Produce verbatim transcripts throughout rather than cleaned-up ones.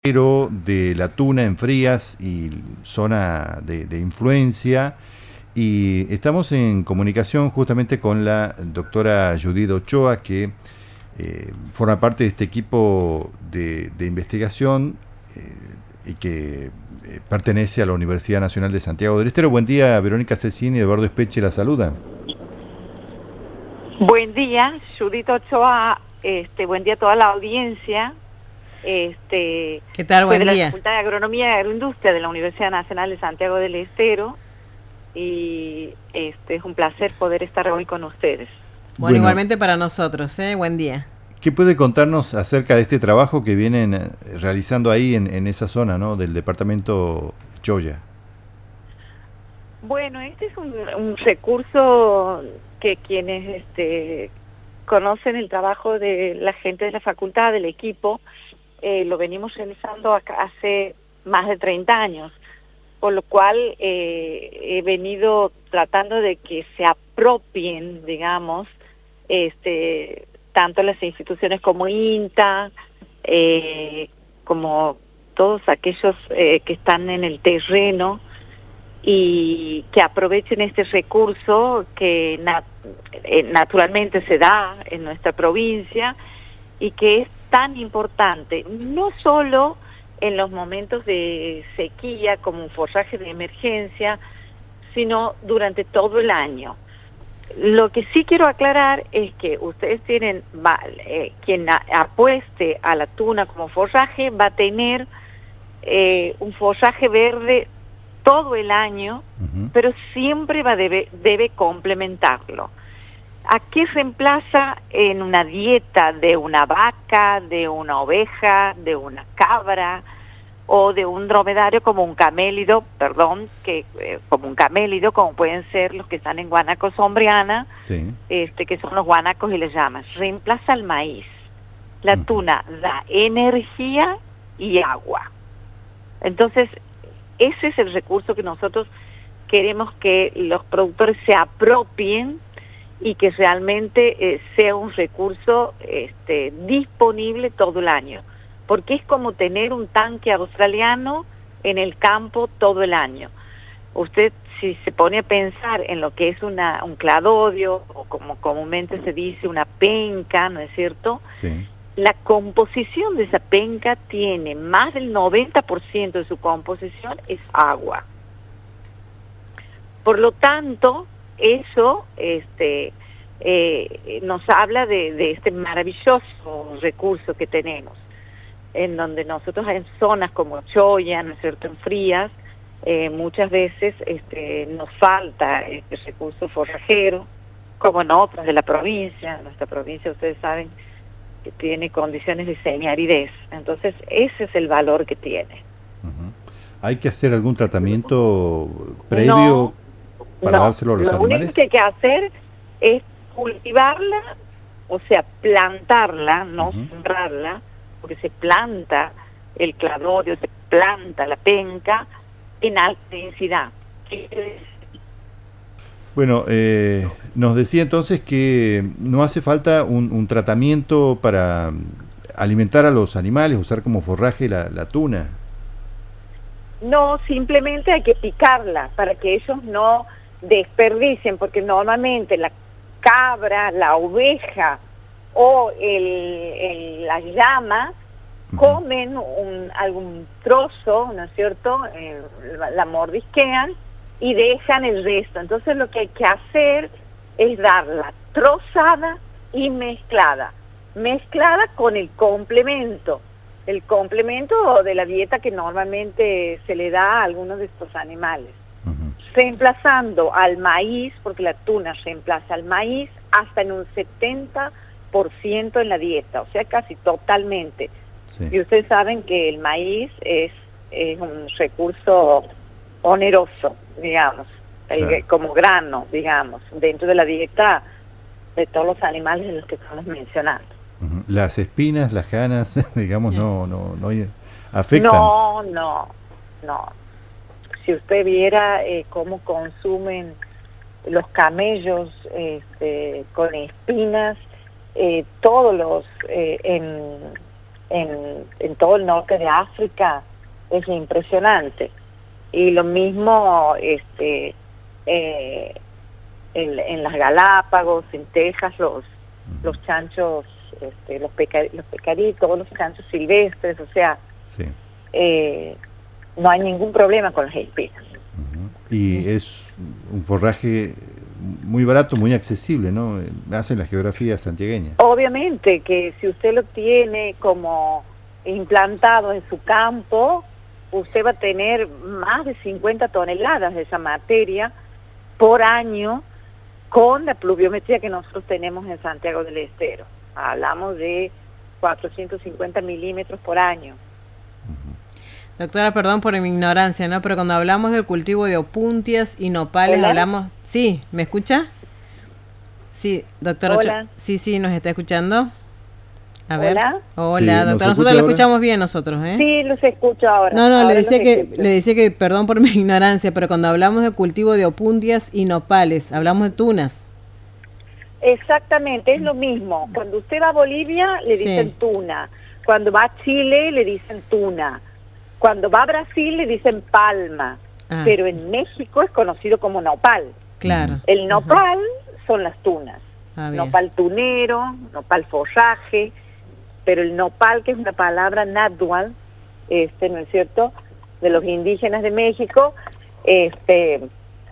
Pero de la tuna en Frías y zona de, de influencia, y estamos en comunicación justamente con la doctora Judith Ochoa, que eh, forma parte de este equipo de, de investigación eh, y que eh, pertenece a la Universidad Nacional de Santiago del Estero. Buen día, Verónica Cecchini y Eduardo Espeche la saludan. Buen día, Judith Ochoa, este, buen día a toda la audiencia. Este, ¿Qué tal? Buen soy de día. la Facultad de Agronomía y Agroindustria de la Universidad Nacional de Santiago del Estero y este, es un placer poder estar hoy con ustedes. Bueno, Bueno, igualmente para nosotros, ¿eh? Buen día. ¿Qué puede contarnos acerca de este trabajo que vienen eh, realizando ahí en, en esa zona, ¿no?, del departamento Choya? Bueno, este es un, un recurso que quienes este, conocen el trabajo de la gente de la facultad, del equipo, eh, lo venimos realizando acá hace más de treinta años, por lo cual eh, he venido tratando de que se apropien, digamos, este, tanto las instituciones como INTA, eh, como todos aquellos eh, que están en el terreno, y que aprovechen este recurso que nat eh, naturalmente se da en nuestra provincia y que es tan importante, no solo en los momentos de sequía como un forraje de emergencia, sino durante todo el año. Lo que sí quiero aclarar es que ustedes tienen, va, eh, quien a, apueste a la tuna como forraje va a tener eh, un forraje verde todo el año, uh-huh. pero siempre va debe, debe complementarlo. ¿A qué reemplaza en una dieta de una vaca, de una oveja, de una cabra o de un dromedario como un camélido, perdón, que eh, como un camélido, como pueden ser los que están en Guanaco Sombriana, sí. este, que son los guanacos y las llamas? Reemplaza el maíz. La uh-huh. tuna da energía y agua. Entonces, ese es el recurso que nosotros queremos que los productores se apropien y que realmente eh, sea un recurso este, disponible todo el año. Porque es como tener un tanque australiano en el campo todo el año. Usted, si se pone a pensar en lo que es una, un cladodio, o como comúnmente se dice, una penca, ¿no es cierto? Sí. La composición de esa penca tiene más del noventa por ciento de su composición es agua. Por lo tanto, eso este, eh, nos habla de, de este maravilloso recurso que tenemos, en donde nosotros en zonas como Choya, ¿no es cierto?, en Frías, eh, muchas veces este, nos falta este recurso forrajero, como en otras de la provincia. En nuestra provincia, ustedes saben, que tiene condiciones de semiaridez. Entonces, ese es el valor que tiene. Uh-huh. ¿Hay que hacer algún tratamiento previo no, para no, dárselo a los lo animales? Lo único que hay que hacer es cultivarla, o sea, plantarla, no uh-huh. sembrarla, porque se planta el cladodio, se planta la penca en alta densidad. Bueno, eh, nos decía entonces que no hace falta un, un tratamiento para alimentar a los animales, usar como forraje la, la tuna. No, simplemente hay que picarla para que ellos no desperdicien, porque normalmente la cabra, la oveja o el, el, la llama uh-huh. comen un, algún trozo, ¿no es cierto?, eh, la, la mordisquean y dejan el resto. Entonces lo que hay que hacer es darla trozada y mezclada. Mezclada con el complemento. El complemento de la dieta que normalmente se le da a algunos de estos animales. Uh-huh. Reemplazando al maíz, porque la tuna reemplaza al maíz hasta en un setenta por ciento en la dieta, o sea, casi totalmente. Sí. Y ustedes saben que el maíz es, es un recurso oneroso, digamos, claro. el, como grano, digamos, dentro de la dieta de todos los animales de los que estamos mencionando. Uh-huh. Las espinas, las ganas, digamos, no, no, no afectan. No, no, no. Si usted viera eh, cómo consumen los camellos este, con espinas, eh, todos los, eh, en en, en todo el norte de África es impresionante. Y lo mismo este, eh, en, en las Galápagos, en Texas, los, los chanchos, este, los, peca, los pecaritos, los chanchos silvestres, o sea, sí. eh, no hay ningún problema con las espinas. Uh-huh. Y es un forraje muy barato, muy accesible, ¿no? Hace la geografía santiagueña. Obviamente que si usted lo tiene como implantado en su campo, usted va a tener más de cincuenta toneladas de esa materia por año con la pluviometría que nosotros tenemos en Santiago del Estero. Hablamos de cuatrocientos cincuenta milímetros por año. Doctora, perdón por mi ignorancia, ¿no? Pero cuando hablamos del cultivo de opuntias y nopales, ¿Hola? hablamos... Sí, ¿me escucha? Sí, doctora. Hola. Sí, sí, ¿nos está escuchando? A ver. Hola. Hola, Sí, doctora. ¿nos Nosotros lo escucha escuchamos bien nosotros, ¿eh? Sí, los escucho ahora. No, no, ahora le decía los que escucho. le decía que perdón por mi ignorancia, pero cuando hablamos de cultivo de opuntias y nopales, hablamos de tunas. Exactamente, es lo mismo. Cuando usted va a Bolivia, le Sí. dicen tuna. Cuando va a Chile, le dicen tuna. Cuando va a Brasil, le dicen palma. Ah. Pero en México es conocido como nopal. Claro. El nopal son las tunas. Ah, bien. Nopal tunero, nopal forraje, pero el nopal, que es una palabra náhuatl, este, ¿no es cierto?, de los indígenas de México, este,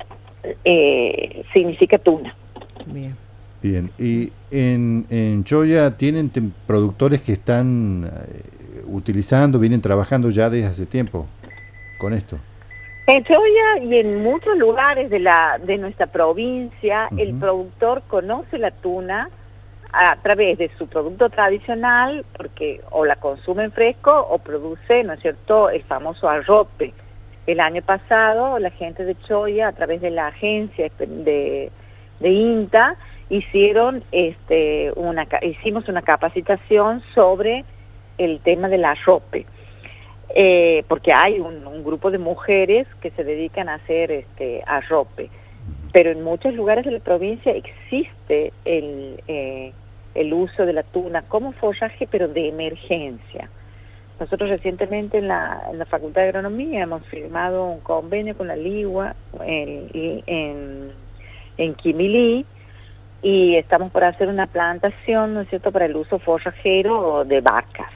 eh, significa tuna. Bien. Bien, y en, en Choya tienen tem- productores que están eh, utilizando, vienen trabajando ya desde hace tiempo con esto. En Choya y en muchos lugares de la de nuestra provincia, Uh-huh. el productor conoce la tuna a través de su producto tradicional, porque o la consume en fresco o produce, ¿no es cierto?, el famoso arrope. El año pasado la gente de Choya, a través de la agencia de, de INTA, hicieron este una hicimos una capacitación sobre el tema del arrope. Eh, porque hay un, un grupo de mujeres que se dedican a hacer este arrope, pero en muchos lugares de la provincia existe el, eh, el uso de la tuna como forraje, pero de emergencia. Nosotros recientemente en la, en la Facultad de Agronomía hemos firmado un convenio con la Ligua en, en, en Quimilí, y estamos por hacer una plantación, ¿no es cierto?, para el uso forrajero de vacas.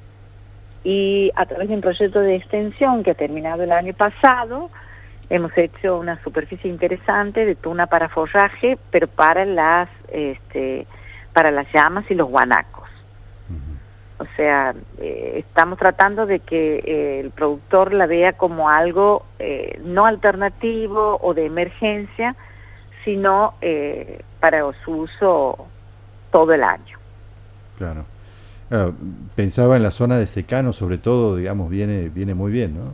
Y a través de un proyecto de extensión que ha terminado el año pasado, hemos hecho una superficie interesante de tuna para forraje, pero para las este, para las llamas y los guanacos. Uh-huh. O sea, eh, estamos tratando de que eh, el productor la vea como algo eh, no alternativo o de emergencia, sino eh, para su uso todo el año. Claro. Claro, pensaba en la zona de secano, sobre todo, digamos, viene viene muy bien, ¿no?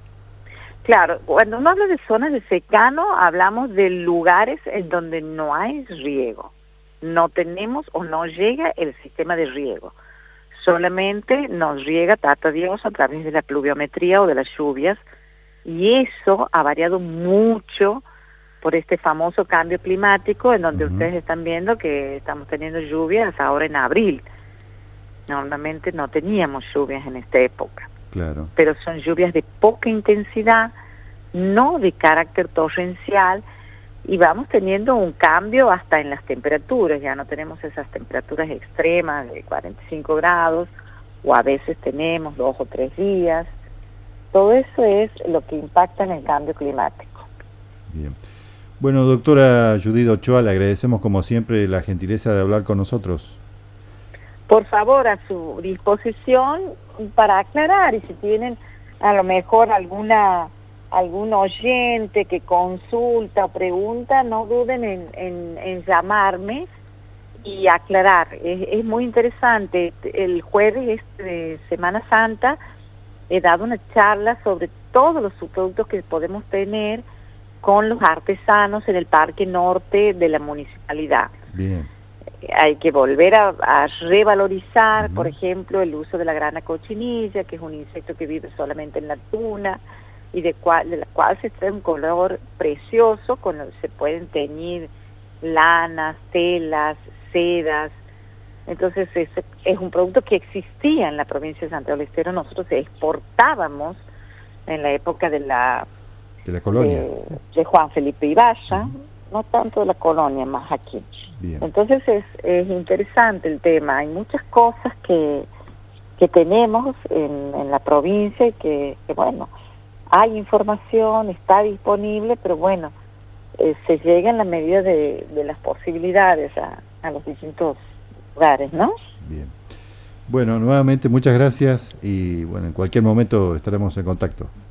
Claro, cuando uno habla de zonas de secano, hablamos de lugares en donde no hay riego. No tenemos o no llega el sistema de riego. Solamente nos riega, tata Dios, a través de la pluviometría o de las lluvias, y eso ha variado mucho por este famoso cambio climático, en donde uh-huh. ustedes están viendo que estamos teniendo lluvias ahora en abril. Normalmente no teníamos lluvias en esta época. Claro. Pero son lluvias de poca intensidad, no de carácter torrencial, y vamos teniendo un cambio hasta en las temperaturas. Ya no tenemos esas temperaturas extremas de cuarenta y cinco grados, o a veces tenemos dos o tres días. Todo eso es lo que impacta en el cambio climático. Bien. Bueno, doctora Judith Ochoa, le agradecemos como siempre la gentileza de hablar con nosotros. Por favor, a su disposición para aclarar, y si tienen a lo mejor alguna algún oyente que consulta o pregunta, no duden en, en, en llamarme y aclarar. Es, es muy interesante. El jueves de Semana Santa he dado una charla sobre todos los subproductos que podemos tener con los artesanos en el Parque Norte de la municipalidad. Bien. Hay que volver a, a revalorizar, uh-huh. por ejemplo, el uso de la grana cochinilla, que es un insecto que vive solamente en la tuna, y de, cual, de la cual se extrae un color precioso, con el que se pueden teñir lanas, telas, sedas, Entonces es, es un producto que existía en la provincia de Santiago del Estero. Nosotros exportábamos en la época de la de la colonia de, de Juan Felipe Ibaya, uh-huh. no tanto de la colonia, más aquí. Bien. Entonces es, es interesante el tema. Hay muchas cosas que, que tenemos en, en la provincia y que, que, bueno, hay información, está disponible, pero bueno, eh, se llega en la medida de, de las posibilidades a, a los distintos lugares, ¿no? Bien. Bueno, nuevamente muchas gracias y bueno, en cualquier momento estaremos en contacto.